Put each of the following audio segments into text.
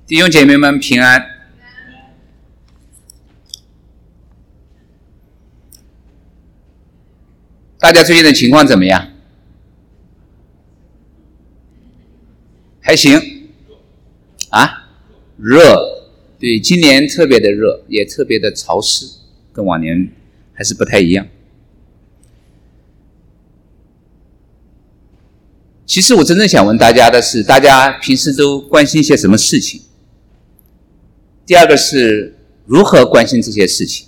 弟兄姐妹们平安。大家最近的情况怎么样？还行啊，热，对，今年特别的热，也特别的潮湿，跟往年还是不太一样。其实我真正想问大家的是，大家平时都关心些什么事情？第二个是如何关心这些事情？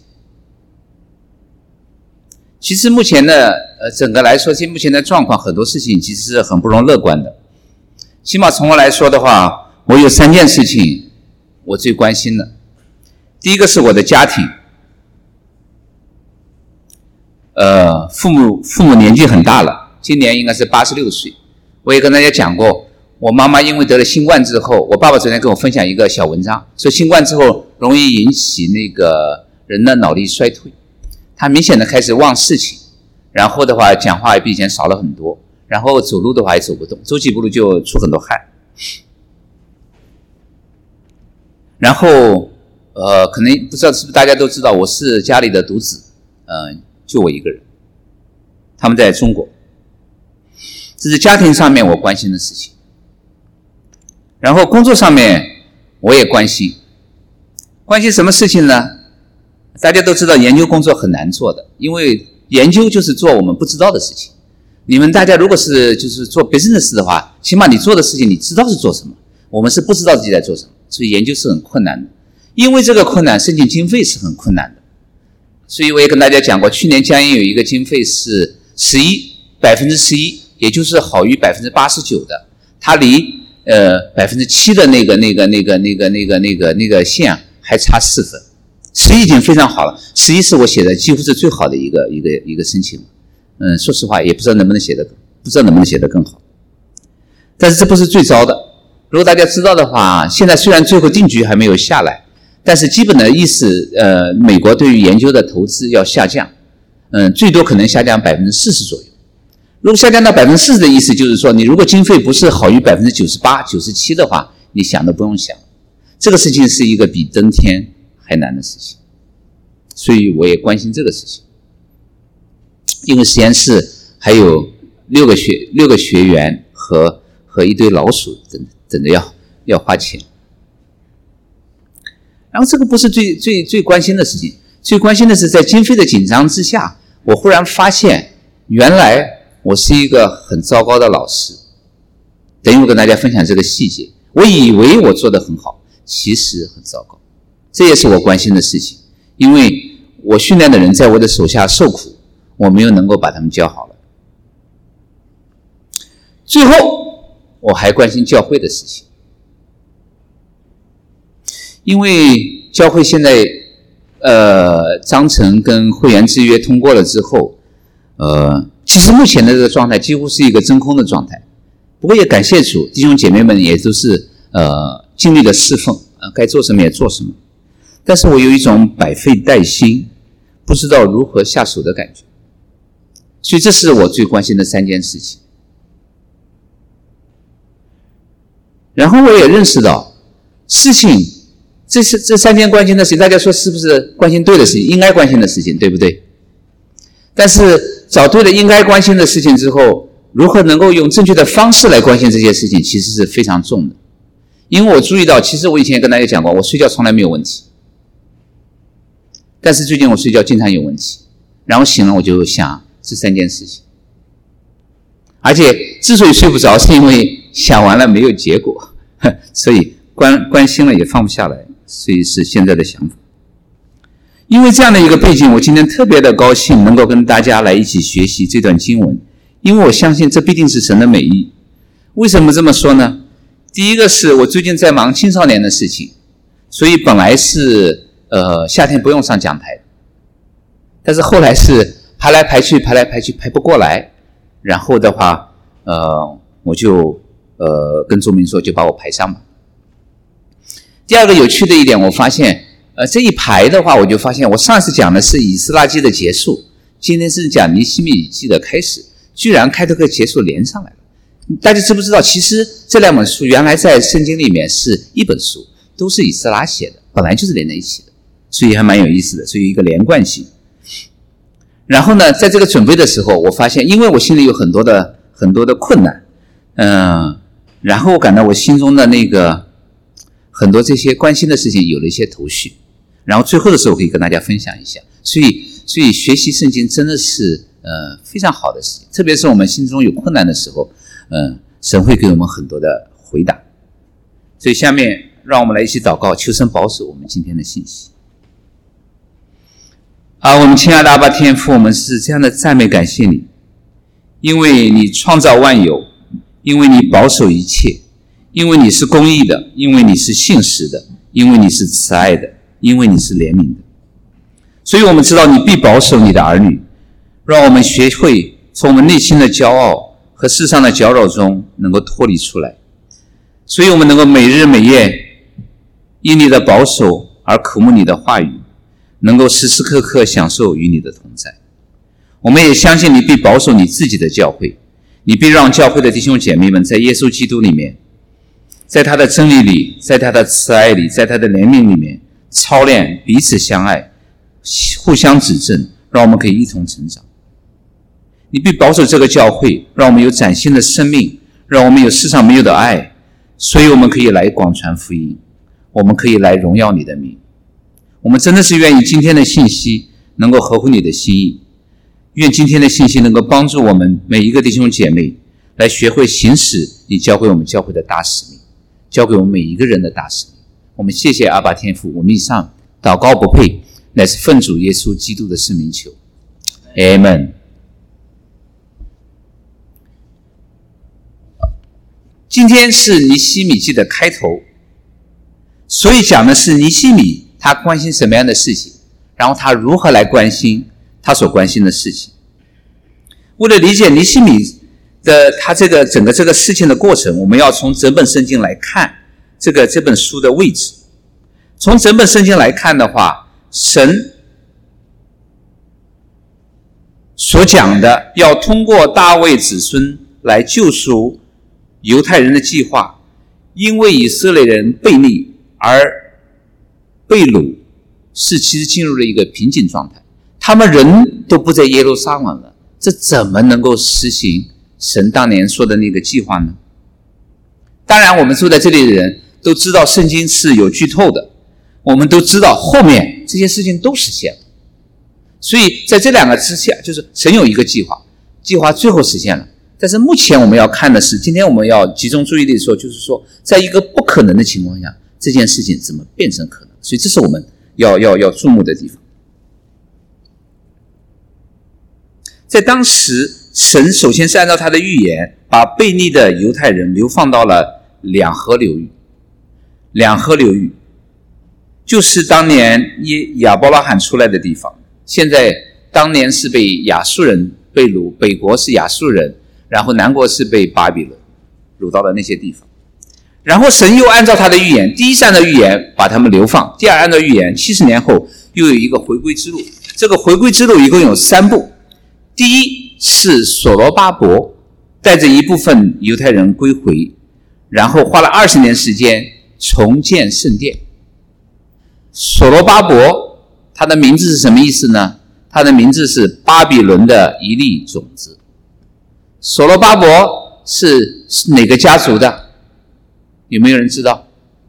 其实目前的整个来说，目前的状况，很多事情其实是很不容乐观的。起码从我来说的话，我有3件事情我最关心的。第一个是我的家庭，父母年纪很大了，今年应该是86岁。我也跟大家讲过，我妈妈因为得了新冠之后，我爸爸昨天跟我分享一个小文章，说新冠之后容易引起那个人的脑力衰退，他明显的开始忘事情，然后的话讲话也比以前少了很多，然后走路的话也走不动，走几步路就出很多汗。然后可能不知道是不是大家都知道，我是家里的独子，就我一个人，他们在中国。这是家庭上面我关心的事情。然后工作上面我也关心什么事情呢？大家都知道研究工作很难做的，因为研究就是做我们不知道的事情。你们大家如果是就是做 business 的话，起码你做的事情你知道是做什么，我们是不知道自己在做什么，所以研究是很困难的。因为这个困难，申请经费是很困难的。所以我也跟大家讲过，去年江阴有一个经费是11%，也就是好于89%的，它离7%的那个线还差4分，11已经非常好了，11是我写的几乎是最好的一个申请。说实话也不知道能不能写得更好。但是这不是最糟的，如果大家知道的话，现在虽然最后定局还没有下来，但是基本的意思，美国对于研究的投资要下降，最多可能下降40%左右。如果下降到40%的意思就是说，你如果经费不是好于98%、97%的话，你想都不用想。这个事情是一个比登天还难的事情，所以我也关心这个事情。因为实验室还有6个学员和一堆老鼠等着要花钱。然后这个不是最关心的事情，最关心的是在经费的紧张之下，我忽然发现原来我是一个很糟糕的老师。等一会儿跟大家分享这个细节，我以为我做得很好，其实很糟糕。这也是我关心的事情，因为我训练的人在我的手下受苦，我没有能够把他们教好了。最后我还关心教会的事情，因为教会现在章程跟会员制约通过了之后，其实目前的这个状态几乎是一个真空的状态。不过也感谢主，弟兄姐妹们也都是尽力的侍奉，该做什么也做什么。但是我有一种百废待兴，不知道如何下手的感觉。所以这是我最关心的3件事情。然后我也认识到事情，这3件关心的事情，大家说是不是关心对的事情，应该关心的事情，对不对？但是找对了应该关心的事情之后，如何能够用正确的方式来关心这些事情，其实是非常重的。因为我注意到，其实我以前也跟大家讲过，我睡觉从来没有问题，但是最近我睡觉经常有问题，然后醒了我就想这3件事情，而且之所以睡不着，是因为想完了没有结果，所以关心了也放不下来，所以是现在的想法。因为这样的一个背景，我今天特别的高兴能够跟大家来一起学习这段经文，因为我相信这必定是神的美意。为什么这么说呢？第一个是我最近在忙青少年的事情，所以本来是夏天不用上讲台，但是后来是排来排去排不过来，然后的话我就跟周明说就把我排上吧。第二个有趣的一点，我发现这一排的话，我就发现我上次讲的是以斯拉记的结束，今天是讲尼希米记的开始，居然开头和结束连上来了。大家知不知道，其实这2本书原来在圣经里面是一本书， 都是以斯拉写的，本来就是连在一起的，所以还蛮有意思的，所以一个连贯性。然后呢，在这个准备的时候，我发现因为我心里有很多的困难，然后我感到我心中的那个很多这些关心的事情有了一些头绪，然后最后的时候可以跟大家分享一下。所以学习圣经真的是非常好的事情，特别是我们心中有困难的时候，神会给我们很多的回答。所以下面让我们来一起祷告，求神保守我们今天的信息。我们亲爱的阿爸天父，我们是这样的赞美感谢你，因为你创造万有，因为你保守一切，因为你是公义的，因为你是信实的，因为你是慈爱的，因为你是怜悯的。所以我们知道你必保守你的儿女，让我们学会从我们内心的骄傲和世上的搅扰中能够脱离出来，所以我们能够每日每夜因你的保守而渴慕你的话语，能够时时刻刻享受与你的同在。我们也相信你必保守你自己的教会，你必让教会的弟兄姐妹们在耶稣基督里面，在他的真理里，在他的慈爱里，在他的怜悯里面操练彼此相爱，互相指正，让我们可以一同成长。你必保守这个教会，让我们有崭新的生命，让我们有世上没有的爱，所以我们可以来广传福音，我们可以来荣耀你的名。我们真的是愿意今天的信息能够合乎你的心意，愿今天的信息能够帮助我们每一个弟兄姐妹来学会行使你教会我们教会的大使命，教给我们每一个人的大使命。我们谢谢阿爸天父，我们以上祷告不配，乃是奉主耶稣基督的圣名求， Amen。 今天是尼希米记的开头，所以讲的是尼希米他关心什么样的事情，然后他如何来关心他所关心的事情。为了理解尼希米的他这个整个这个事情的过程，我们要从整本圣经来看这本书的位置。从整本圣经来看的话，神所讲的要通过大卫子孙来救赎犹太人的计划，因为以色列人悖逆而被掳，是其实进入了一个瓶颈状态，他们人都不在耶路撒冷了，这怎么能够实行神当年说的那个计划呢？当然我们坐在这里的人都知道圣经是有剧透的，我们都知道后面这些事情都实现了，所以在这两个之下，就是神有一个计划，计划最后实现了。但是目前我们要看的是，今天我们要集中注意力的时候，就是说在一个不可能的情况下，这件事情怎么变成可能，所以这是我们要注目的地方。在当时，神首先是按照他的预言，把悖逆的犹太人流放到了两河流域。两河流域就是当年亚伯拉罕出来的地方，现在当年是被亚述人被掳，北国是亚述人，然后南国是被巴比伦掳到了那些地方。然后神又按照他的预言，第一是按照预言把他们流放，第二按照预言70年后又有一个回归之路。这个回归之路一共有3步，第一是所罗巴伯带着一部分犹太人归回，然后花了20年时间重建圣殿。所罗巴伯他的名字是什么意思呢？他的名字是巴比伦的一粒种子。所罗巴伯是哪个家族的？有没有人知道？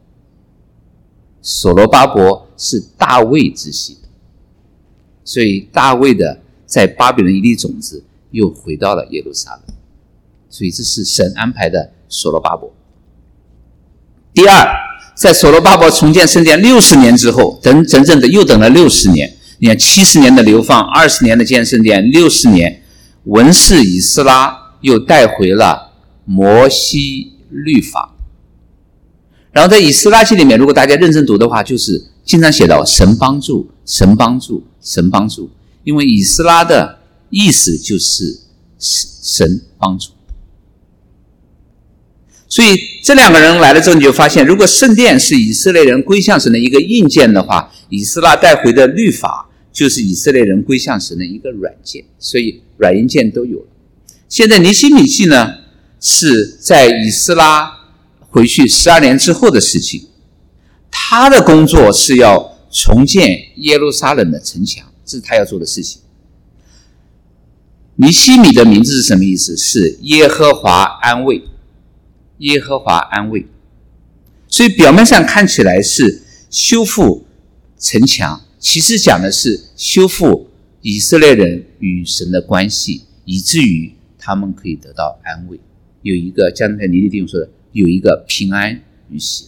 所罗巴伯是大卫支系的，所以大卫的在巴比伦一粒种子又回到了耶路撒冷，所以这是神安排的所罗巴伯。第二，在所罗巴伯重建圣殿60年之后，整整的又等了60年。你看70年的流放，20年的建圣殿，60年，文士以斯拉又带回了摩西律法。然后在以斯拉记里面，如果大家认真读的话，就是经常写到神帮助，神帮助，神帮助，因为以斯拉的意思就是神帮助。所以这两个人来了之后，你就发现，如果圣殿是以色列人归向神的一个硬件的话，以斯拉带回的律法就是以色列人归向神的一个软件，所以软硬件都有了。现在尼希米记呢，是在以斯拉回去12年之后的事情， 他的工作是要重建耶路撒冷的城墙，这是他要做的事情。尼希米的名字是什么意思？是耶和华安慰，耶和华安慰。所以表面上看起来是修复城墙，其实讲的是修复以色列人与神的关系，以至于他们可以得到安慰，有一个像尼利弟兄说的，有一个平安与喜乐。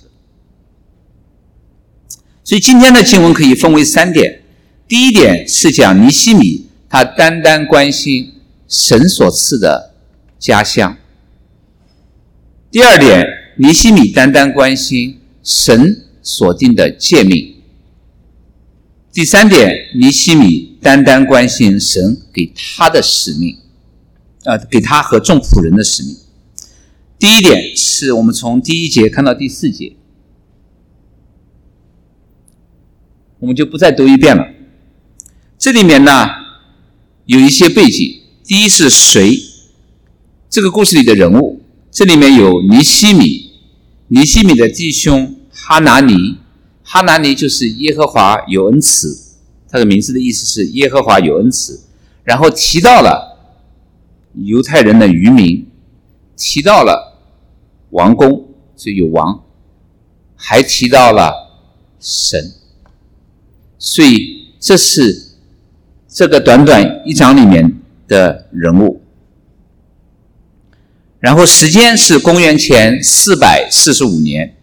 所以今天的经文可以分为3点。第一点是讲尼希米他单单关心神所赐的家乡。第二点，尼希米单单关心神所定的诫命。第三点，尼希米单单关心神给他的使命，给他和众仆人的使命。第一点是我们从第1节看到第4节，我们就不再读一遍了。这里面呢有一些背景。第一是谁？这个故事里的人物，这里面有尼希米，尼希米的弟兄哈拿尼，哈拿尼就是耶和华有恩慈，他的名字的意思是耶和华有恩慈。然后提到了犹太人的渔民，提到了王宫，所以有王，还提到了神。所以这是这个短短1章里面的人物。然后时间是公元前445年。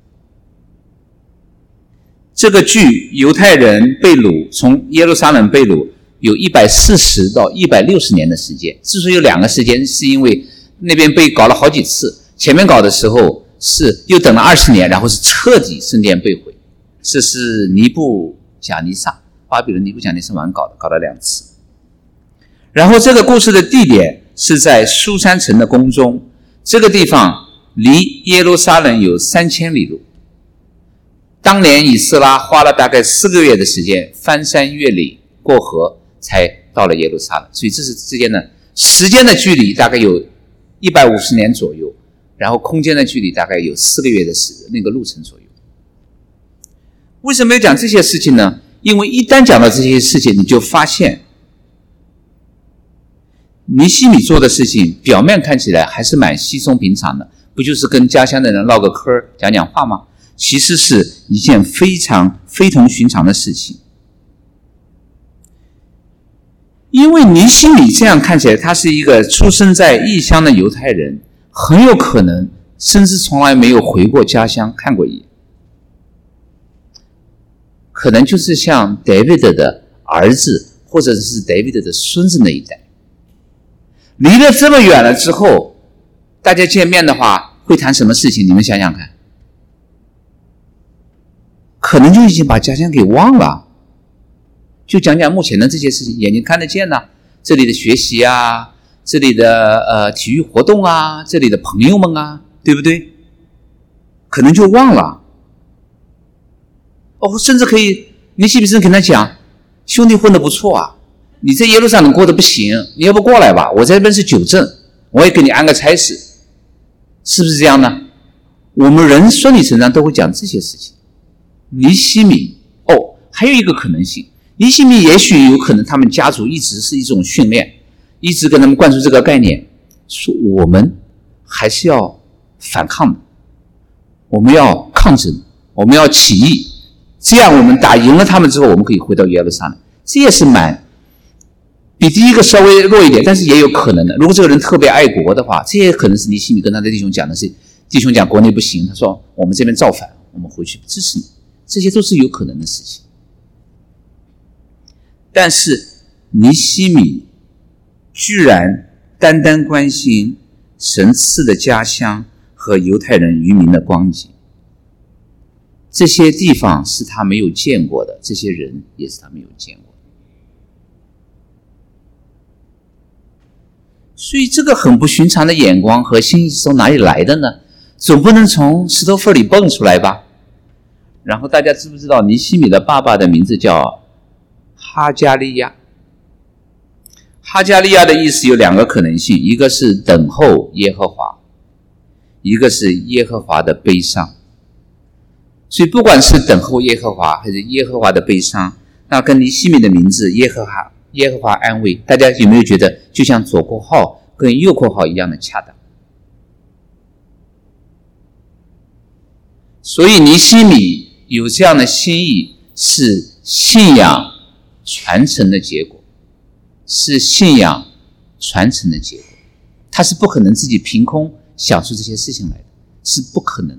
这个距犹太人被掳，从耶路撒冷被掳有140到160年的时间。之所以有2个时间，是因为那边被搞了好几次，前面搞的时候是又等了20年，然后是彻底圣殿被毁。这是尼布甲尼撒，巴比伦尼布甲尼撒王搞了2次。然后这个故事的地点是在苏珊城的宫中，这个地方离耶路撒冷有3000里路。当年以斯拉花了大概4个月的时间，翻山越岭过河才到了耶路撒冷，所以这是之间的时间的距离大概有150年左右，然后空间的距离大概有4个月的那个路程左右。为什么要讲这些事情呢？因为一旦讲到这些事情，你就发现尼希米做的事情表面看起来还是蛮稀松平常的，不就是跟家乡的人唠个嗑讲讲话吗？其实是一件非常非同寻常的事情。因为尼希米这样看起来，他是一个出生在异乡的犹太人，很有可能甚至从来没有回过家乡看过一眼，可能就是像 David 的儿子或者是 David 的孙子那一代。离得这么远了之后，大家见面的话会谈什么事情？你们想想看，可能就已经把家乡给忘了，就讲讲目前的这些事情，眼睛看得见啊，这里的学习啊，这里的体育活动啊，这里的朋友们啊，对不对？可能就忘了。甚至可以尼希米跟他讲，兄弟混得不错啊，你在耶路撒冷过得不行，你要不过来吧，我在这边是9镇，我也给你安个差事，是不是这样呢？我们人顺理成章都会讲这些事情。尼希米还有一个可能性，尼希米也许有可能他们家族一直是一种训练，一直跟他们灌输这个概念，说我们还是要反抗的，我们要抗争，我们要起义，这样我们打赢了他们之后，我们可以回到耶路撒冷。这也是比第一个稍微弱一点，但是也有可能的。如果这个人特别爱国的话，这也可能是尼希米跟他的弟兄讲的是，弟兄讲国内不行，他说我们这边造反，我们回去支持你，这些都是有可能的事情。但是尼希米居然单单关心神赐的家乡和犹太人渔民的光景，这些地方是他没有见过的，这些人也是他没有见过的。所以这个很不寻常的眼光和心意是从哪里来的呢？总不能从石头缝里蹦出来吧。然后大家知不知道尼希米的爸爸的名字叫哈加利亚？哈加利亚的意思有2个可能性，一个是等候耶和华，一个是耶和华的悲伤。 所以不管是等候耶和华还是耶和华的悲伤，那跟尼希米的名字耶和华安慰，大家有没有觉得就像左括号跟右括号一样的恰当？所以尼希米有这样的心意，是信仰传承的结果，是信仰传承的结果。他是不可能自己凭空想出这些事情来的，是不可能的。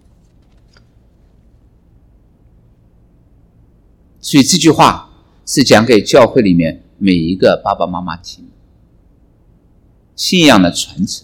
所以这句话是讲给教会里面每一个爸爸妈妈听的，信仰的传承。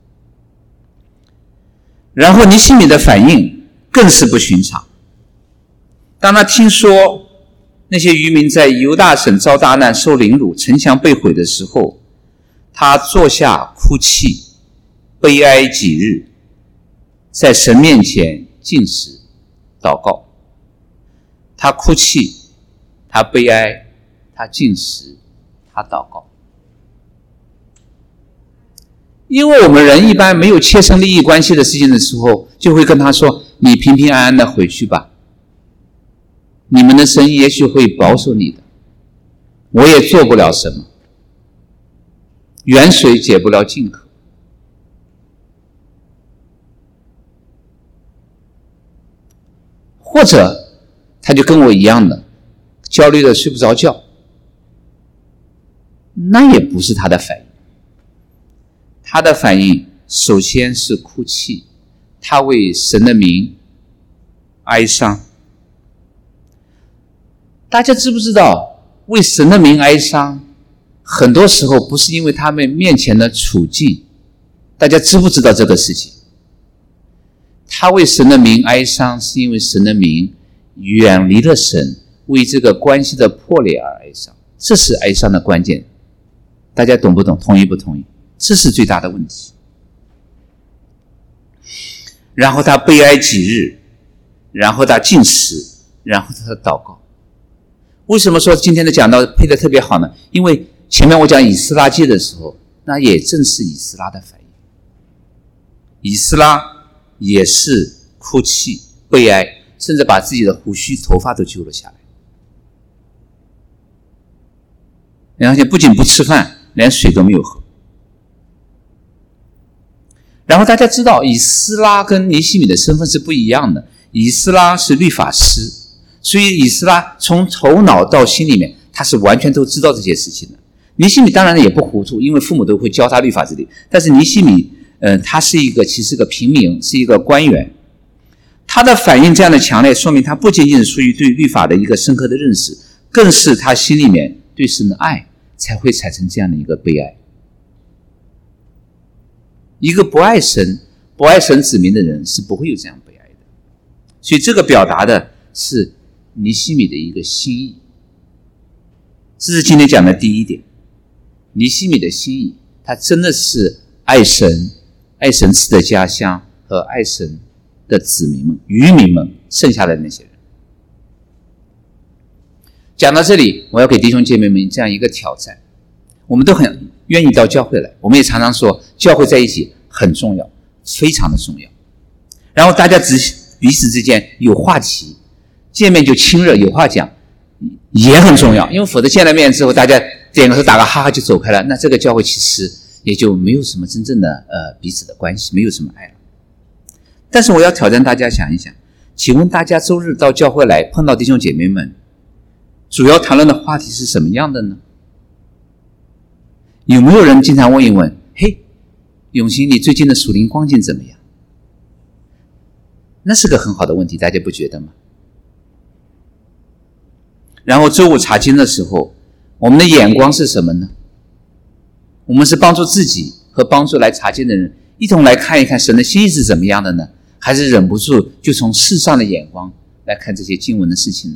然后尼希米的反应更是不寻常。当他听说那些渔民在犹大省遭大难、受凌辱、城墙被毁的时候，他坐下哭泣，悲哀几日，在神面前禁食祷告。他哭泣，他悲哀，他禁食，他祷告。因为我们人一般没有切身利益关系的事情的时候，就会跟他说，你平平安安的回去吧，你们的神也许会保守你的，我也做不了什么，远水解不了近渴。或者他就跟我一样的焦虑的睡不着觉，那也不是他的反应。他的反应首先是哭泣，他为神的名哀伤。大家知不知道，为神的名哀伤很多时候不是因为他们面前的处境，大家知不知道这个事情？他为神的名哀伤是因为神的名远离了神，为这个关系的破裂而哀伤，这是哀伤的关键。大家懂不懂？同意不同意？这是最大的问题。然后他悲哀几日，然后他禁食，然后他祷告。为什么说今天的讲道配得特别好呢？因为前面我讲以斯拉记的时候，那也正是以斯拉的反应。以斯拉也是哭泣悲哀，甚至把自己的胡须头发都揪了下来。然后不仅不吃饭，连水都没有喝。然后大家知道以斯拉跟尼希米的身份是不一样的，以斯拉是律法师，所以以斯拉从头脑到心里面他是完全都知道这些事情的。尼希米当然也不糊涂，因为父母都会教他律法之类，但是尼希米他是其实是个平民，是一个官员。他的反应这样的强烈，说明他不仅仅是出于对律法的一个深刻的认识，更是他心里面对神的爱才会产生这样的一个悲哀。一个不爱神子民的人是不会有这样悲哀的。所以这个表达的是尼希米的一个心意。这是今天讲的第一点，尼希米的心意，他真的是爱神，爱神赐的家乡和爱神的子民们、渔民们，剩下的那些人。讲到这里，我要给弟兄姐妹们这样一个挑战。我们都很愿意到教会来，我们也常常说教会在一起很重要，非常的重要。然后大家彼此之间有话题，见面就亲热，有话讲也很重要，因为否则见了面之后大家点个头打个哈哈就走开了，那这个教会其实也就没有什么真正的彼此的关系，没有什么爱了。但是我要挑战大家想一想，请问大家周日到教会来碰到弟兄姐妹们，主要谈论的话题是什么样的呢？有没有人经常问一问，嘿，永兴你最近的属灵光景怎么样？那是个很好的问题，大家不觉得吗？然后周五查经的时候，我们的眼光是什么呢？我们是帮助自己和帮助来查经的人一同来看一看神的心意是怎么样的呢？还是忍不住就从世上的眼光来看这些经文的事情呢？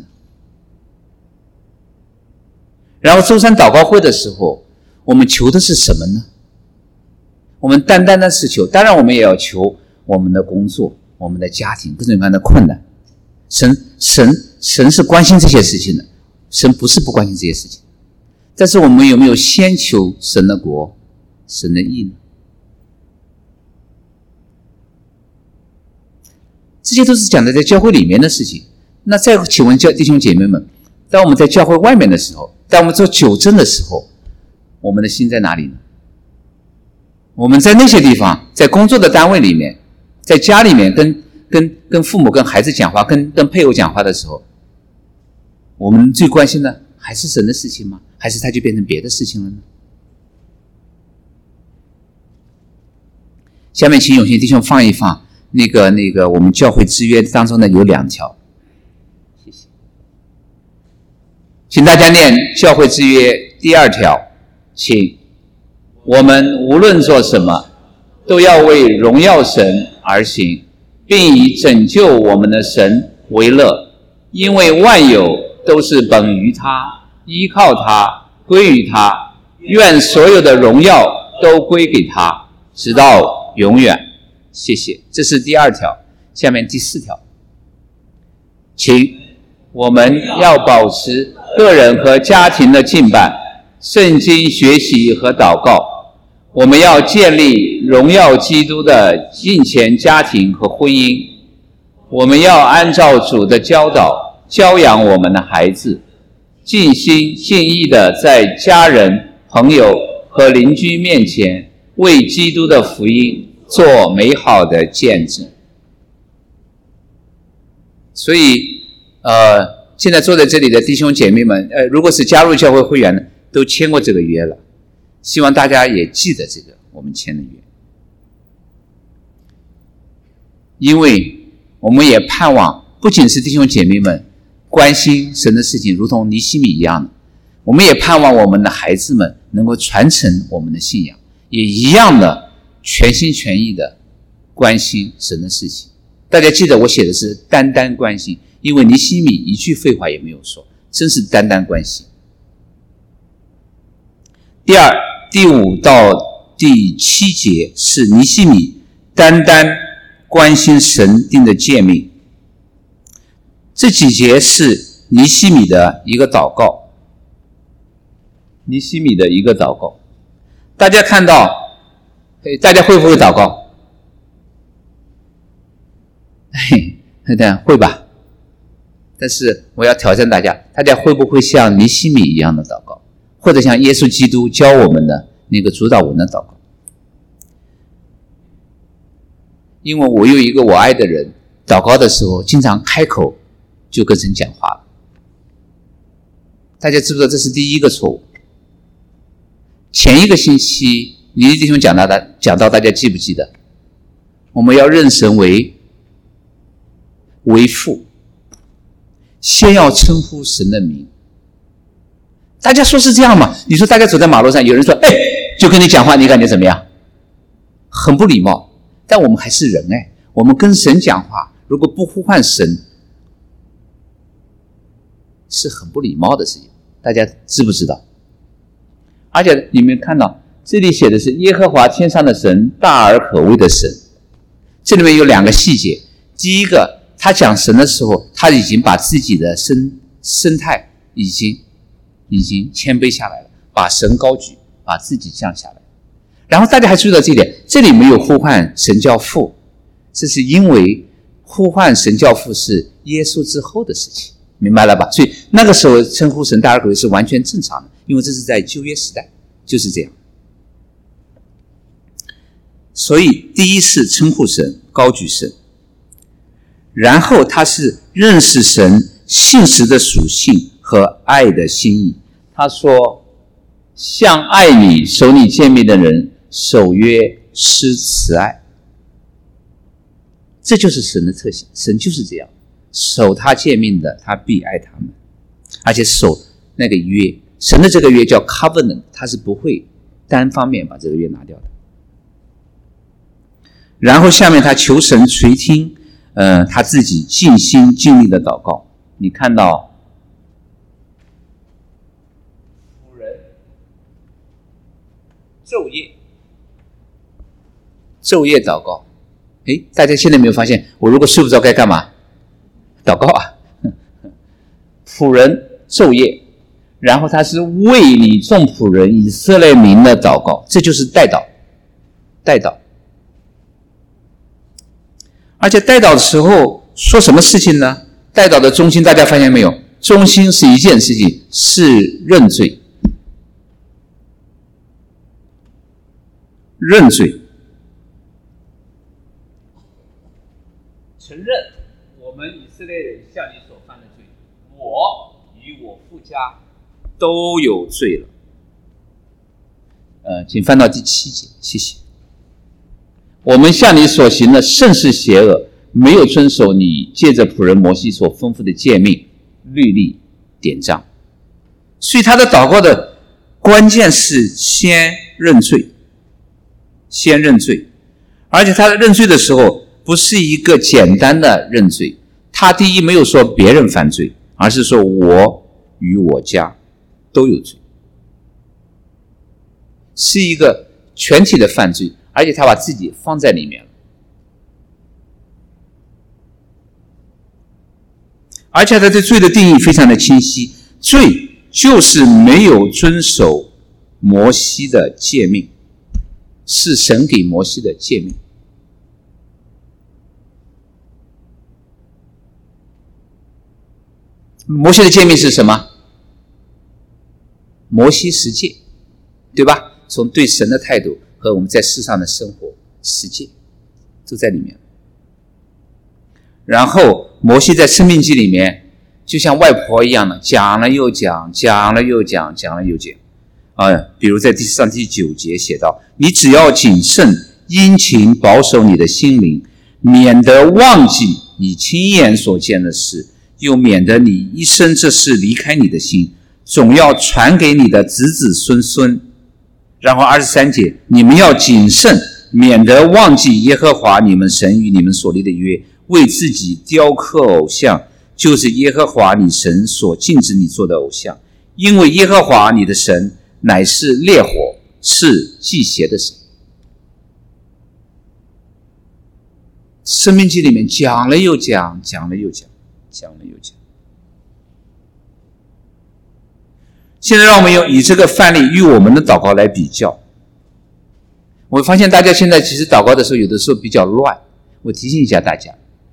然后周三祷告会的时候，我们求的是什么呢？我们单单的是求，当然我们也要求我们的工作、我们的家庭各种各样的困难。神是关心这些事情的，神不是不关心这些事情。但是我们有没有先求神的国、神的义呢？ 这些都是讲的在教会里面的事情。那再请问弟兄姐妹们，当我们在教会外面的时候，当我们做纠正的时候，我们的心在哪里呢？我们在那些地方，在工作的单位里面，在家里面跟父母跟孩子讲话，跟配偶讲话的时候，我们最关心的还是神的事情吗？还是它就变成别的事情了呢？下面请永信弟兄放一放那个我们教会之约当中呢有2条，谢谢。请大家念教会之约第2条，请我们无论做什么，都要为荣耀神而行，并以拯救我们的神为乐，因为万有都是本于他，依靠他，归于他，愿所有的荣耀都归给他，直到永远。谢谢。这是第2条。下面第4条，请我们要保持个人和家庭的敬拜、圣经学习和祷告。我们要建立荣耀基督的敬虔家庭和婚姻。我们要按照主的教导教养我们的孩子，尽心尽意地在家人、朋友和邻居面前为基督的福音做美好的见证。所以现在坐在这里的弟兄姐妹们，如果是加入教会会员的，都签过这个约了，希望大家也记得这个我们签的约。因为我们也盼望不仅是弟兄姐妹们关心神的事情如同尼希米一样的，我们也盼望我们的孩子们能够传承我们的信仰，也一样的全心全意的关心神的事情。大家记得我写的是单单关心，因为尼希米一句废话也没有说，真是单单关心。第5到第7节是尼希米单单关心神定的诫命。这几节是尼希米的一个祷告，尼希米的一个祷告。大家看到，大家会不会祷告？会吧。但是我要挑战大家，大家会不会像尼希米一样的祷告，或者像耶稣基督教我们的那个主导文的祷告？因为我有一个我爱的人，祷告的时候经常开口就跟神讲话了。大家知不知道这是第一个错误？前一个星期李弟兄讲到，大家记不记得？我们要认神为父，先要称呼神的名。大家说是这样吗？你说大家走在马路上，有人说就跟你讲话，你感觉怎么样？很不礼貌。但我们还是人我们跟神讲话，如果不呼唤神，是很不礼貌的事情。大家知不知道？而且你们看到这里写的是耶和华天上的神，大而可畏的神。这里面有2个细节。第一个，他讲神的时候，他已经把自己的生态已经谦卑下来了，把神高举，把自己降下来。然后大家还注意到这一点，这里没有呼唤神叫父，这是因为呼唤神叫父是耶稣之后的事情，明白了吧？所以那个时候称呼神大而可畏是完全正常的，因为这是在旧约时代就是这样。所以第一是称呼神，高举神，然后他是认识神信实的属性和爱的心意。他说，向爱你守你诫命的人守约施慈爱。这就是神的特性，神就是这样，守他诫命的他必爱他们，而且守那个约，神的这个约叫 covenant， 他是不会单方面把这个约拿掉的。然后下面他求神垂听他自己尽心尽力的祷告。你看到仆人昼夜祷告。大家现在没有发现，我如果睡不着该干嘛？祷告啊。仆人昼夜，然后他是为你众仆人以色列民的祷告，这就是代祷。 而且代祷的时候说什么事情呢？代祷的中心大家发现没有？中心是一件事情，是认罪。认罪，承认我们以色列人向你所犯的罪，我与我父家都有罪了。请翻到第7节，谢谢。我们向你所行的甚是邪恶，没有遵守你借着仆人摩西所吩咐的诫命、律例、典章。所以他的祷告的关键是先认罪，先认罪。而且他认罪的时候不是一个简单的认罪，他第一没有说别人犯罪，而是说我与我家都有罪，是一个全体的犯罪，而且他把自己放在里面了。而且他对罪的定义非常的清晰，罪就是没有遵守摩西的诫命，是神给摩西的诫命。摩西的诫命是什么？摩西十诫，对吧？从对神的态度和我们在世上的生活十诫都在里面。然后摩西在申命记里面就像外婆一样的讲了又讲，讲了又讲，讲了又讲。比如在第9节写道，你只要谨慎殷勤保守你的心灵，免得忘记你亲眼所见的事，又免得你一生这事离开你的心，总要传给你的子子孙孙。然后23节，你们要谨慎，免得忘记耶和华你们神与你们所立的约，为自己雕刻偶像，就是耶和华你神所禁止你做的偶像。因为耶和华你的神乃是烈火，是忌邪的神。申命记里面讲了又讲，讲了又讲，讲了又讲。现在让我们以这个范例与我们的祷告来比较。我发现大家现在其实祷告的时候有的时候比较乱，我提醒一下大家，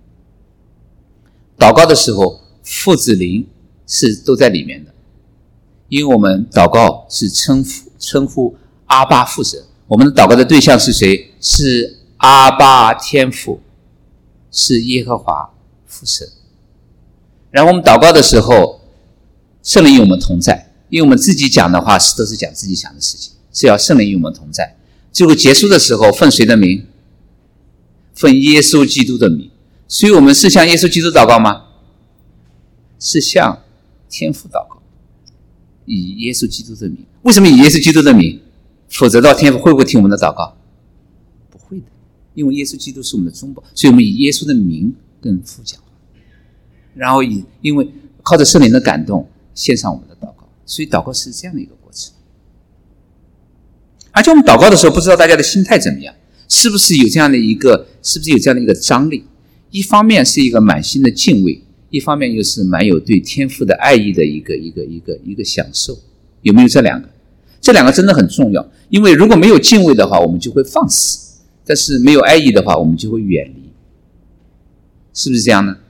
祷告的时候父子灵是都在里面的，因为我们祷告是称呼阿爸父神，我们的祷告的对象是谁？是阿爸天父，是耶和华父神。然后我们祷告的时候圣灵与我们同在，因为我们自己讲的话都是讲自己想的事情，是要圣灵与我们同在。最后结束的时候奉谁的名？奉耶稣基督的名。所以我们是向耶稣基督祷告吗？是向天父祷告，以耶稣基督的名。为什么以耶稣基督的名？否则到天父会不会听我们的祷告？不会的，因为耶稣基督是我们的中保，所以我们以耶稣的名跟父讲话，然后因为靠着圣灵的感动献上我们的祷告。所以祷告是这样的一个过程。而且我们祷告的时候不知道大家的心态怎么样，是不是有这样的一个张力？一方面是一个满心的敬畏，一方面又是蛮有对天父的爱意的一个享受。有没有这两个？这两个真的很重要，因为如果没有敬畏的话我们就会放肆，但是没有爱意的话我们就会远离，是不是这样呢？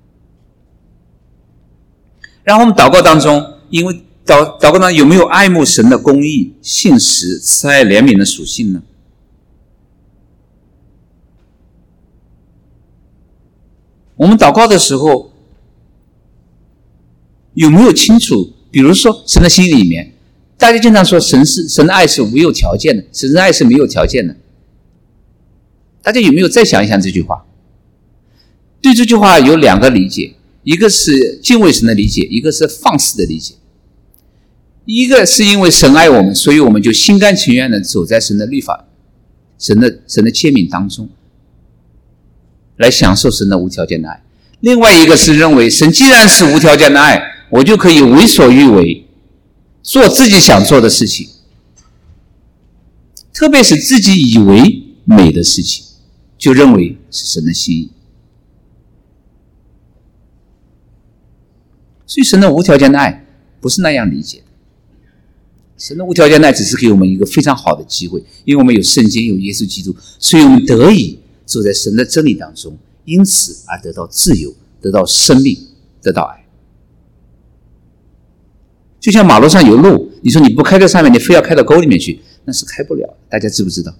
然后我们祷告当中，因为祷告当中有没有爱慕神的公义、信实、慈爱、怜悯的属性呢？我们祷告的时候有没有清楚，比如说神的心里面，大家经常说神的爱是没有条件的，神的爱是没有条件的，大家有没有再想一想这句话？对这句话有两个理解，一个是敬畏神的理解，一个是放肆的理解。一个是因为神爱我们，所以我们就心甘情愿的走在神的律法、神的诫命当中，来享受神的无条件的爱。另外一个是认为神既然是无条件的爱，我就可以为所欲为，做自己想做的事情，特别是自己以为美的事情，就认为是神的心意。所以神的无条件的爱不是那样理解的。神的无条件的爱只是给我们一个非常好的机会，因为我们有圣经，有耶稣基督，所以我们得以走在神的真理当中， 因此而得到自由，得到生命，得到爱。就像马路上有路，你说你不开在上面，你非要开到沟里面去，那是开不了，大家知不知道？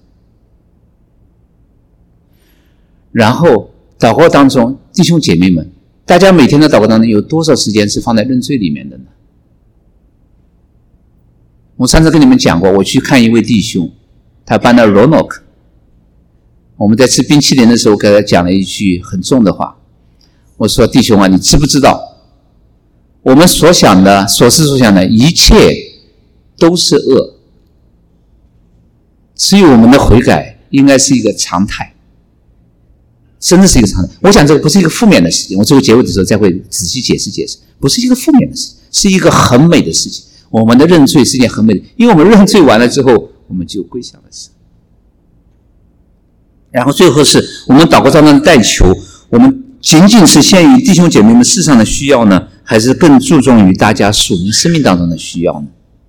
然后祷告当中，弟兄姐妹们，大家每天的祷告当中有多少时间是放在认罪里面的呢？我上次跟你们讲过，我去看一位弟兄，他搬到 Roanoke， 我们在吃冰淇淋的时候给他讲了一句很重的话，我说弟兄啊，你知不知道我们所想的所思所想的一切都是恶，只有我们的悔改应该是一个常态，真的是一个常态。我想这个不是一个负面的事情，我最后结尾的时候再会仔细解释解释，不是一个负面的事情，是一个很美的事情。我们的认罪是件很美的，因为我们认罪完了之后，我们就归向了神。然后最后是我们祷告当中的代求，我们仅仅是限于弟兄姐妹们世上的需要呢，还是更注重于大家属灵生命当中的需要呢？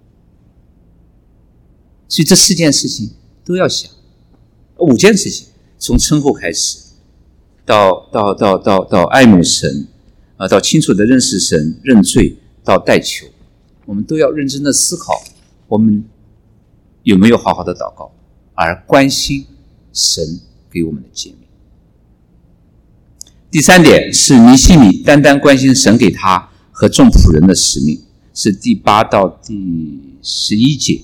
所以这4件事情都要想，5件事情，从称呼开始，到爱慕神，到清楚的认识神、认罪，到代求，我们都要认真的思考，我们有没有好好的祷告，而关心神给我们的诫命。第3点是尼希米单单关心神给他和众仆人的使命，是第8到第11节。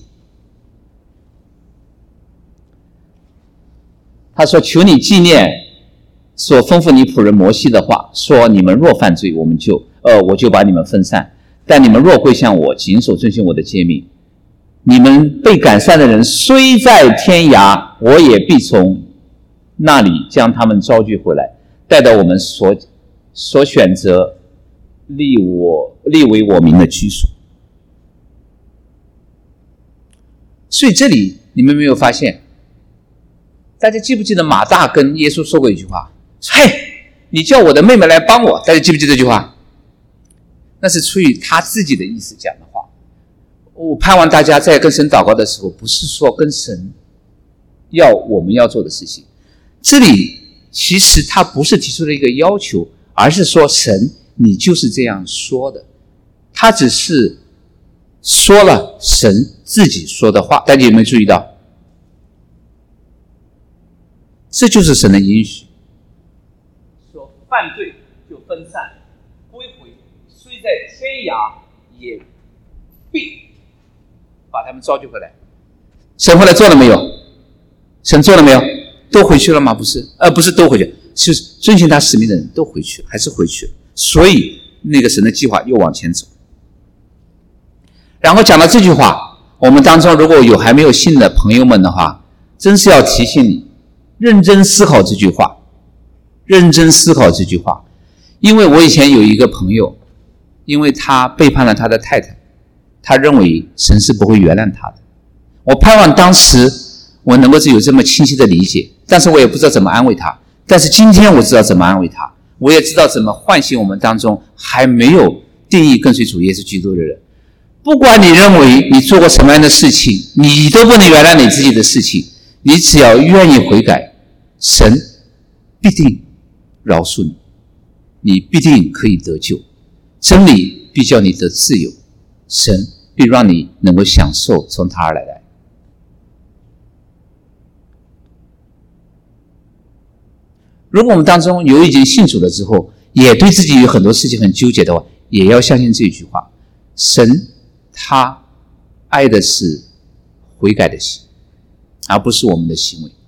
他说：求你纪念所吩咐你仆人摩西的话，说你们若犯罪，我就把你们分散，但你们若归向我，谨守遵循我的诫命，你们被赶散的人虽在天涯，我也必从那里将他们招聚回来，带到我们所选择立为我民的居所。所以这里你们没有发现，大家记不记得马大跟耶稣说过一句话，说嘿，你叫我的妹妹来帮我，大家记不记得这句话？那是出于他自己的意思讲的话。我盼望大家在跟神祷告的时候，不是说跟神要我们要做的事情，这里其实他不是提出了一个要求，而是说神你就是这样说的，他只是说了神自己说的话。大家有没有注意到？这就是神的应许，说犯罪就分散，归回，虽在天涯，也必把他们招聚回来。神后来做了没有？神做了没有？都回去了吗？不是，不是都回去，就是遵循他使命的人都回去了，还是回去了。所以那个神的计划又往前走。然后讲到这句话，我们当中如果有还没有信的朋友们的话，真是要提醒你认真思考这句话，认真思考这句话。因为我以前有一个朋友，因为他背叛了他的太太，他认为神是不会原谅他的。我盼望当时我能够有这么清晰的理解，但是我也不知道怎么安慰他。但是今天我知道怎么安慰他，我也知道怎么唤醒我们当中还没有定义跟随主耶稣基督的人。不管你认为你做过什么样的事情，你都不能原谅你自己的事情，你只要愿意悔改，神必定饶恕你，你必定可以得救，真理必叫你得自由，神必让你能够享受从他而来的爱。如果我们当中有已经信主了之后，也对自己有很多事情很纠结的话，也要相信这句话，神他爱的是悔改的心，而不是我们的行为。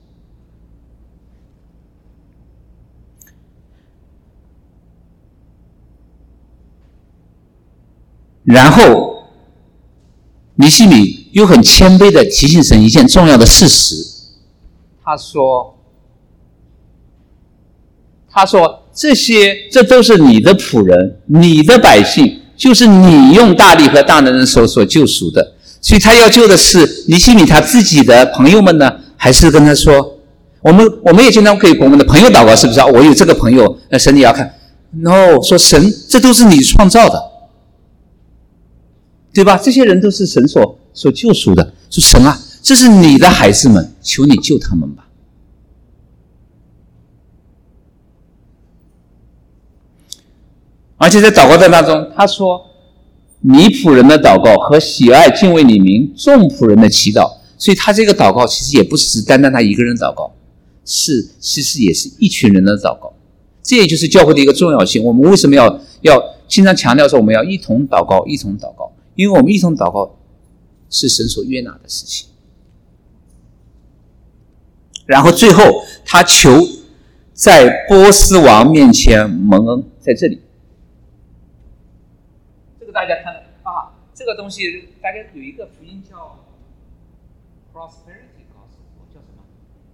然后尼希米又很谦卑的提醒神一件重要的事实，他说这都是你的仆人，你的百姓，就是你用大力和大能的手所救赎的。所以他要救的是尼希米他自己的朋友们呢，还是跟他说，我们也经常可以给我们的朋友祷告，是不是？我有这个朋友，那神你要看 ，no， 说神这都是你创造的，对吧？这些人都是神所救赎的，说神啊，这是你的孩子们，求你救他们吧。 而且在祷告当中，他说你仆人的祷告和喜爱敬畏你名众仆人的祈祷，所以他这个祷告其实也不是单单他一个人祷告，其实也是一群人的祷告。这也就是教会的一个重要性。我们为什么要经常强调说我们要一同祷告，一同祷告？因为我们一同祷告是神所悦纳的事情。然后最后他求在波斯王面前蒙恩，在这里，这个大家看啊，这个东西大家有一个福音叫 prosperity gospel， 叫什么？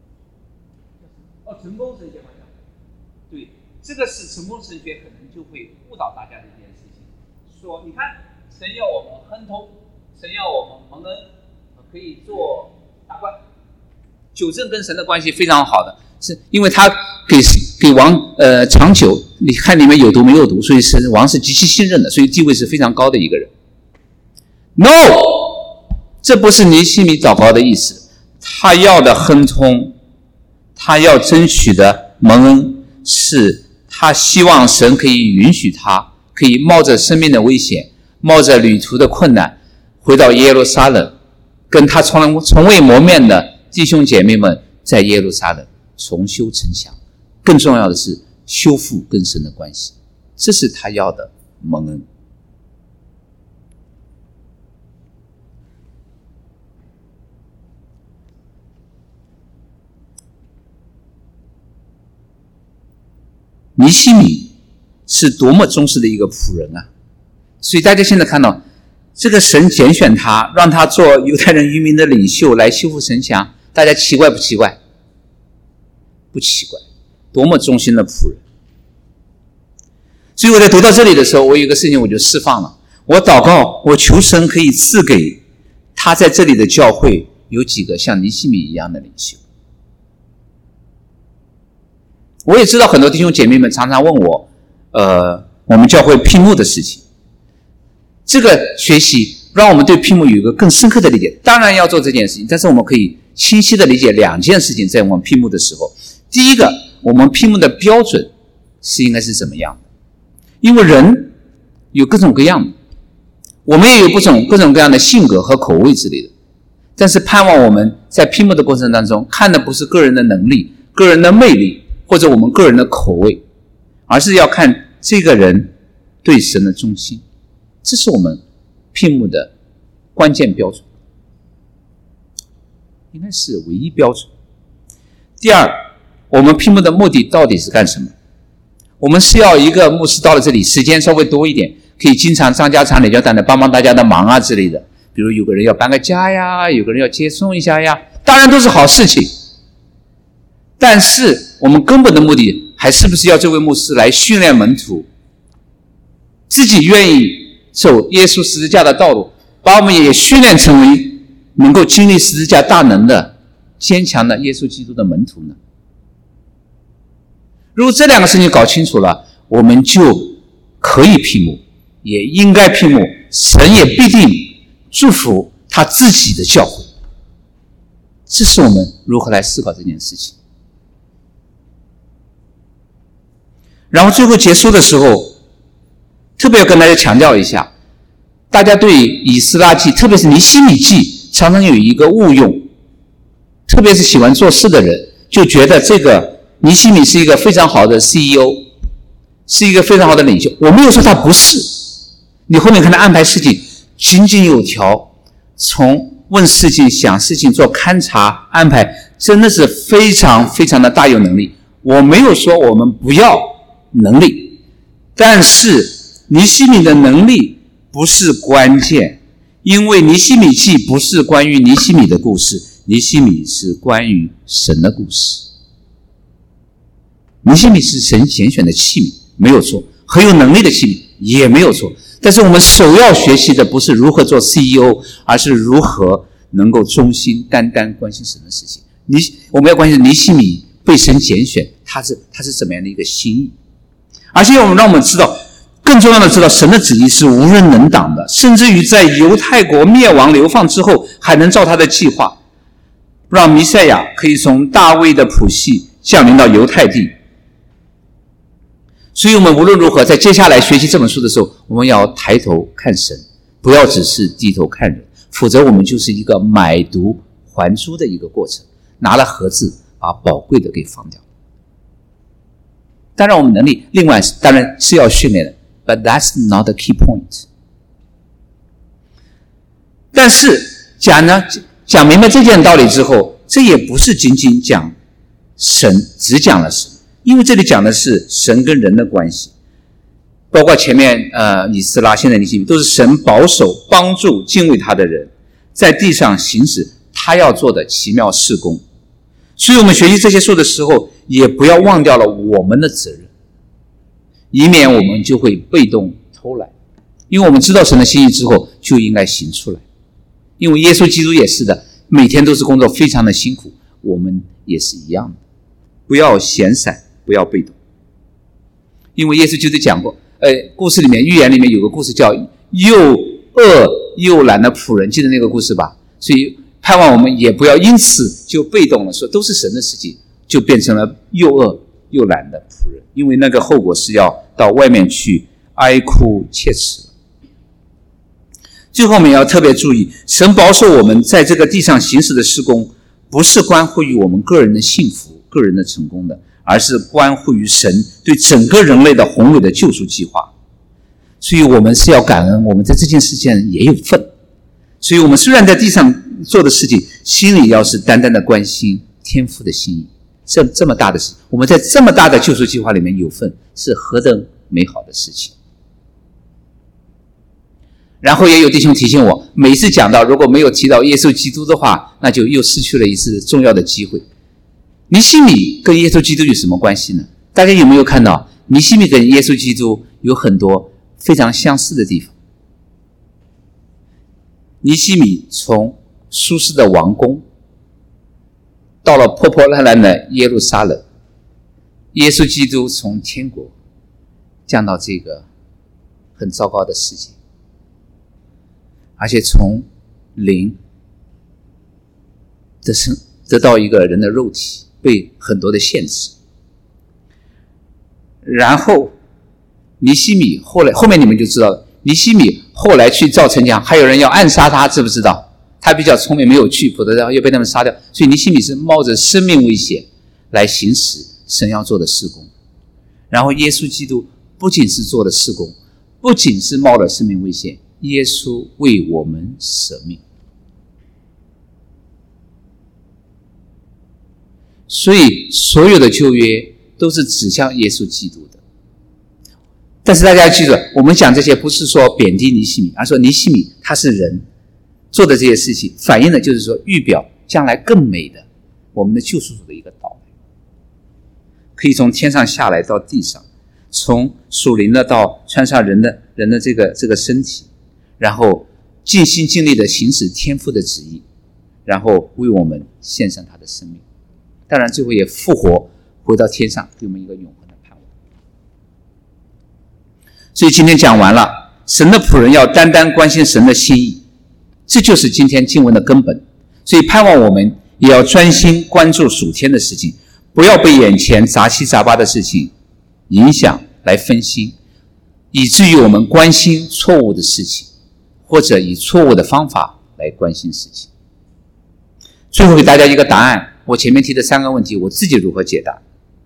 成功神学好像。对，这个是成功神学可能就会误导大家的一件事情。说你看，神要我们亨通，神要我们蒙恩，可以做大官。九正跟神的关系非常好的，是因为他给王长久，你看里面有毒没有毒，所以是王是极其信任的，所以地位是非常高的一个人。No， 这不是尼希米祷告的意思。他要的亨通，他要争取的蒙恩，是他希望神可以允许他可以冒着生命的危险，冒着旅途的困难，回到耶路撒冷，跟他从未谋面的弟兄姐妹们在耶路撒冷重修城墙，更重要的是修复跟神的关系，这是他要的蒙恩。尼希米是多么忠实的一个仆人啊！所以大家现在看到这个神拣选他，让他做犹太人渔民的领袖来修复城墙，大家奇怪不奇怪？不奇怪，多么忠心的仆人。所以我在读到这里的时候，我有一个事情我就释放了，我祷告，我求神可以赐给他在这里的教会有几个像尼希米一样的领袖。我也知道很多弟兄姐妹们常常问我我们教会聘牧的事情，这个学习让我们对聘牧有一个更深刻的理解。当然要做这件事情，但是我们可以清晰的理解两件事情。在我们聘牧的时候，第一个，我们聘牧的标准应该是怎么样的？因为人有各种各样的，我们也有各种各样的性格和口味之类的，但是盼望我们在聘牧的过程当中看的不是个人的能力、个人的魅力或者我们个人的口味，而是要看这个人对神的忠心，这是我们聘牧的关键标准，应该是唯一标准。第二，我们聘牧的目的到底是干什么？我们是要一个牧师到了这里时间稍微多一点，可以经常张家长里短短的帮大家的忙啊之类的，比如有个人要搬个家呀，有个人要接送一下呀，当然都是好事情。但是我们根本的目的还是不是要这位牧师来训练门徒，自己愿意走耶稣十字架的道路，把我们也训练成为能够经历十字架大能的坚强的耶稣基督的门徒呢？如果这两个事情搞清楚了，我们就可以聘牧，也应该聘牧，神也必定祝福他自己的教会。这是我们如何来思考这件事情。然后最后结束的时候，特别要跟大家强调一下，大家对以斯拉记，特别是尼希米记，常常有一个误用，特别是喜欢做事的人，就觉得这个尼希米是一个非常好的 CEO， 是一个非常好的领袖。我没有说他不是，你后面看他安排事情井井有条，从问事情、想事情、做勘察、安排，真的是非常非常的大有能力。我没有说我们不要能力，但是尼希米的能力不是关键，因为尼希米记不是关于尼希米的故事，尼希米是关于神的故事。尼希米是神拣选的器皿，没有错，很有能力的器皿也没有错，但是我们首要学习的不是如何做 CEO， 而是如何能够忠心单单关心神的事情。我们要关心尼希米被神拣选，他是怎么样的一个心意，而且让我们知道，更重要的知道神的旨意是无人能挡的，甚至于在犹太国灭亡流放之后，还能照他的计划，让弥赛亚可以从大卫的谱系降临到犹太地。 所以我们无论如何在接下来学习这本书的时候，我们要抬头看神，不要只是低头看人，否则我们就是一个买椟还珠的一个过程，拿了盒子把宝贵的给放掉。当然我们能力另外当然是要训练的， but that's not the key point。 但是讲明白这件道理之后，这也不是仅仅讲神，只讲了神，因为这里讲的是神跟人的关系，包括前面以斯拉，现在尼希米，都是神保守帮助敬畏他的人在地上行使他要做的奇妙事工。所以我们学习这些书的时候，也不要忘掉了我们的责任，以免我们就会被动偷懒。因为我们知道神的心意之后，就应该行出来。因为耶稣基督也是的，每天都是工作非常的辛苦，我们也是一样的。不要闲散，不要被动。因为耶稣基督讲过，故事里面寓言里面有个故事叫又饿又懒的仆人，记得那个故事吧？所以盼望我们也不要因此就被动了，说都是神的事情，就变成了又饿又懒的仆人，因为那个后果是要到外面去哀哭切齿。最后我们要特别注意，神保守我们在这个地上行使的事工，不是关乎于我们个人的幸福、个人的成功的，而是关乎于神对整个人类的宏伟的救赎计划。所以我们是要感恩，我们在这件事情也有份。所以我们虽然在地上做的事情，心里要是单单的关心天父的心意，这么大的事，我们在这么大的救赎计划里面有份，是何等美好的事情。然后也有弟兄提醒我，每一次讲到如果没有提到耶稣基督的话，那就又失去了一次重要的机会。尼希米跟耶稣基督有什么关系呢？大家有没有看到尼希米跟耶稣基督有很多非常相似的地方？尼希米从舒适的王宫到了破破烂烂的耶路撒冷，耶稣基督从天国降到这个很糟糕的世界，而且从灵得到一个人的肉体，被很多的限制。然后尼希米后面你们就知道了，尼希米后来去造城墙，还有人要暗杀他，知不知道？他比较聪明，没有去，否则要被他们杀掉。所以尼希米是冒着生命危险来行使神要做的事工。然后耶稣基督不仅是做了事工，不仅是冒了生命危险，耶稣为我们舍命。所以所有的旧约都是指向耶稣基督的。但是大家记住，我们讲这些不是说贬低尼希米，而说尼希米他是人做的这些事情，反映的就是说预表将来更美的我们的救赎主的一个到来，可以从天上下来到地上，从属灵的到穿上人的这个身体，然后尽心尽力的行使天父的旨意，然后为我们献上他的生命，当然最后也复活回到天上，给我们一个永恒的盼望。所以今天讲完了，神的仆人要单单关心神的心意，这就是今天经文的根本。所以盼望我们也要专心关注属天的事情，不要被眼前杂七杂八的事情影响来分心，以至于我们关心错误的事情，或者以错误的方法来关心事情。最后给大家一个答案，我前面提的3个问题，我自己如何解答？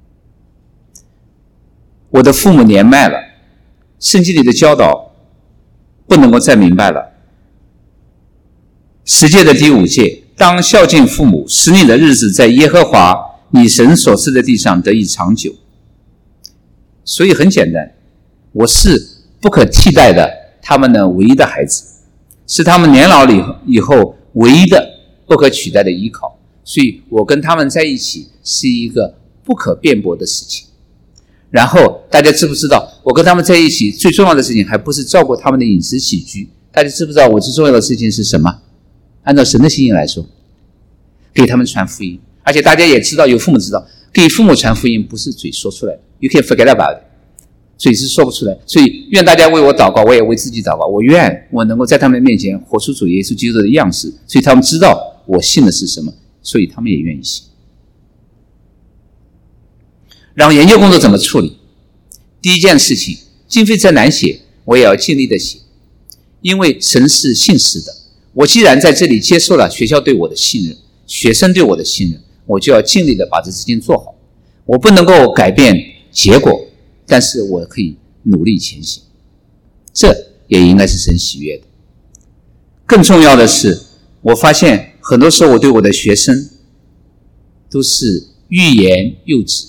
我的父母年迈了，圣经里的教导不能够再明白了。10诫的第5诫，当孝敬父母，使你的日子在耶和华你神所赐的地上得以长久。所以很简单，我是不可替代的他们的唯一的孩子，是他们年老了以后唯一的不可取代的依靠，所以我跟他们在一起是一个不可辩驳的事情。然后大家知不知道，我跟他们在一起最重要的事情还不是照顾他们的饮食起居，大家知不知道我最重要的事情是什么？按照神的心意来说，给他们传福音。而且大家也知道，有父母知道，给父母传福音不是嘴说出来的， You can forget about it， 嘴是说不出来。所以愿大家为我祷告，我也为自己祷告，我愿我能够在他们面前活出主耶稣基督的样式，所以他们知道我信的是什么，所以他们也愿意信。然后研究工作怎么处理？ 第一件事情，经费再难写，我也要尽力的写，因为神是信实的。我既然在这里接受了学校对我的信任，学生对我的信任，我就要尽力的把这事情做好。我不能够改变结果，但是我可以努力前行，这也应该是神喜悦的。更重要的是，我发现很多时候我对我的学生都是欲言又止，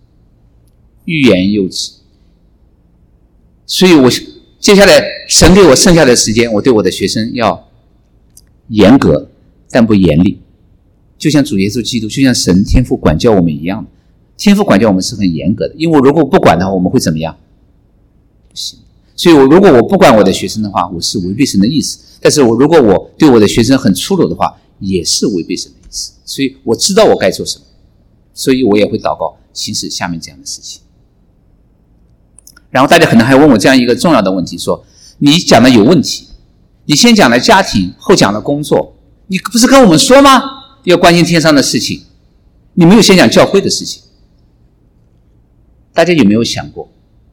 所以我接下来神给我剩下的时间，我对我的学生要严格但不严厉，就像主耶稣基督，就像神天父管教我们一样的。天父管教我们是很严格的，因为如果不管的话，我们会怎么样？不行。所以如果我不管我的学生的话，我是违背神的意思。但是如果我对我的学生很粗鲁的话，也是违背神的意思。所以我知道我该做什么，所以我也会祷告行使下面这样的事情。然后大家可能还问我这样一个重要的问题，说你讲的有问题，你先讲了家庭，后讲了工作，你不是跟我们说吗？要关心天上的事情，你没有先讲教会的事情。大家有没有想过，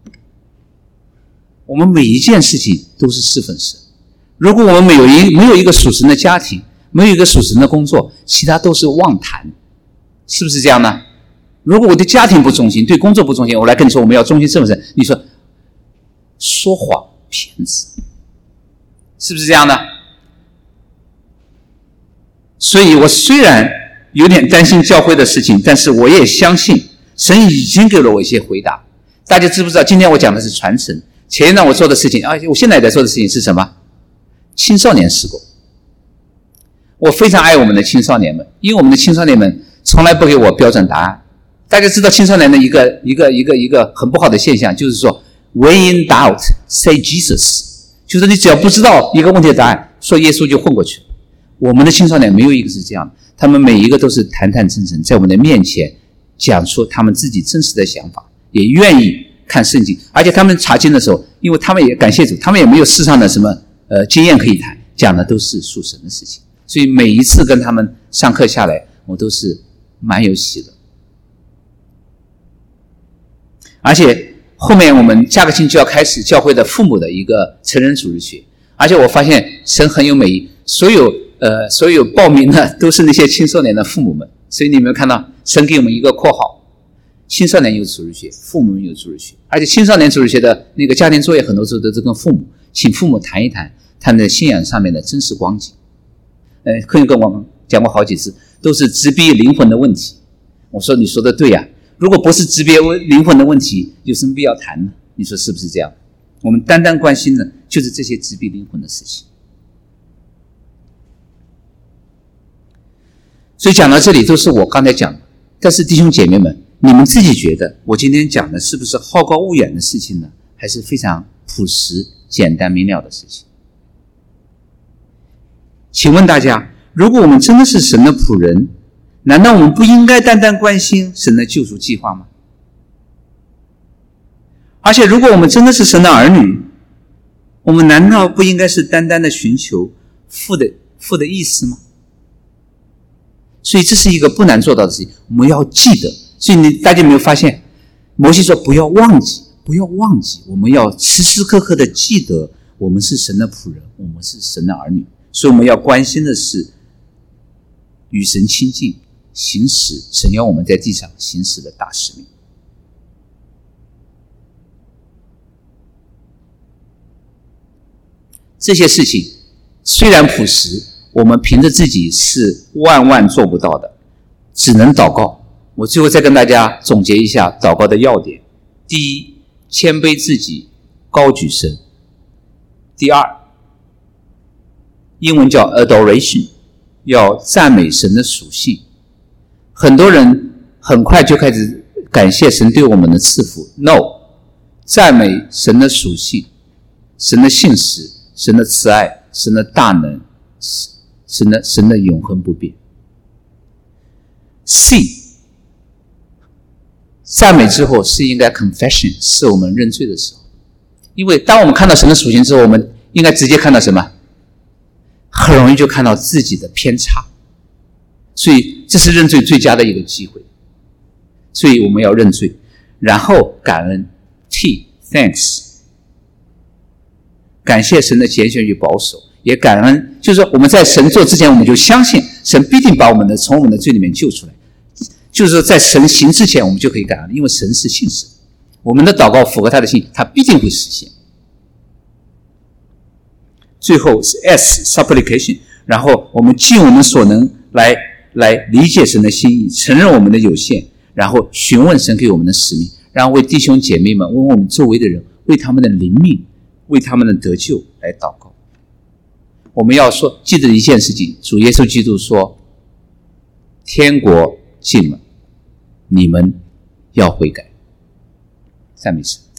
我们每一件事情都是侍奉神。如果我们没有一个属神的家庭，没有一个属神的工作，其他都是妄谈，是不是这样呢？如果我对家庭不忠心，对工作不忠心，我来跟你说我们要忠心侍奉神，你说说谎骗子，是不是这样的？所以我虽然有点担心教会的事情，但是我也相信神已经给了我一些回答。大家知不知道今天我讲的是传承，前一段我做的事情我现在在做的事情是什么？青少年事工。我非常爱我们的青少年们，因为我们的青少年们从来不给我标准答案。大家知道青少年的一个很不好的现象，就是说 when in doubt say Jesus， 就是你只要不知道一个问题的答案，说耶稣就混过去了。我们的青少年没有一个是这样的，他们每一个都是坦坦诚诚在我们的面前讲出他们自己真实的想法，也愿意看圣经，而且他们查经的时候，因为他们也感谢主，他们也没有世上的什么经验可以谈，讲的都是属神的事情，所以每一次跟他们上课下来，我都是蛮有喜的。而且后面我们下个星期就要开始教会的父母的一个成人主日学，而且我发现神很有美意，所有报名的都是那些青少年的父母们，所以你有没有看到神给我们一个括号，青少年有主日学，父母有主日学，而且青少年主日学的那个家庭作业很多时候都是跟父母，请父母谈一谈他们的信仰上面的真实光景。客人跟我讲过好几次，都是直逼灵魂的问题。我说你说的对呀，如果不是直逼灵魂的问题，有什么必要谈呢？你说是不是这样？我们单单关心的就是这些直逼灵魂的事情。所以讲到这里都是我刚才讲的，但是弟兄姐妹们，你们自己觉得我今天讲的是不是好高骛远的事情呢？还是非常朴实简单明了的事情？请问大家，如果我们真的是神的仆人，难道我们不应该单单关心神的救赎计划吗？而且如果我们真的是神的儿女，我们难道不应该是单单的寻求父的意思吗？所以这是一个不难做到的事情，我们要记得。所以大家有没有发现，摩西说不要忘记，我们要时时刻刻的记得我们是神的仆人，我们是神的儿女。所以我们要关心的是与神亲近，行使神要我们在地上行使的大使命。这些事情虽然朴实，我们凭着自己是万万做不到的，只能祷告。我最后再跟大家总结一下祷告的要点。第一，谦卑自己，高举神。第二，英文叫 adoration， 要赞美神的属性。很多人很快就开始感谢神对我们的赐福。 No， 赞美神的属性，神的信实，神的慈爱，神的大能，神的永恒不变。 C， 赞美之后是应该 confession， 是我们认罪的时候。因为当我们看到神的属性之后，我们应该直接看到什么？很容易就看到自己的偏差，所以这是认罪最佳的一个机会。所以我们要认罪，然后感恩，替 thanks， 感谢神的拣选与保守，也感恩，就是说我们在神做之前，我们就相信神必定把我们从我们的罪里面救出来，就是说在神行之前我们就可以感恩，因为神是信实的，我们的祷告符合他的心，他必定会实现。最后是 S supplication， 然后我们尽我们所能来理解神的心意，承认我们的有限，然后询问神给我们的使命，然后为弟兄姐妹们，为我们周围的人，为他们的灵命，为他们的得救来祷告。我们要说记得一件事情，主耶稣基督说，天国近了，你们要悔改。赞美神。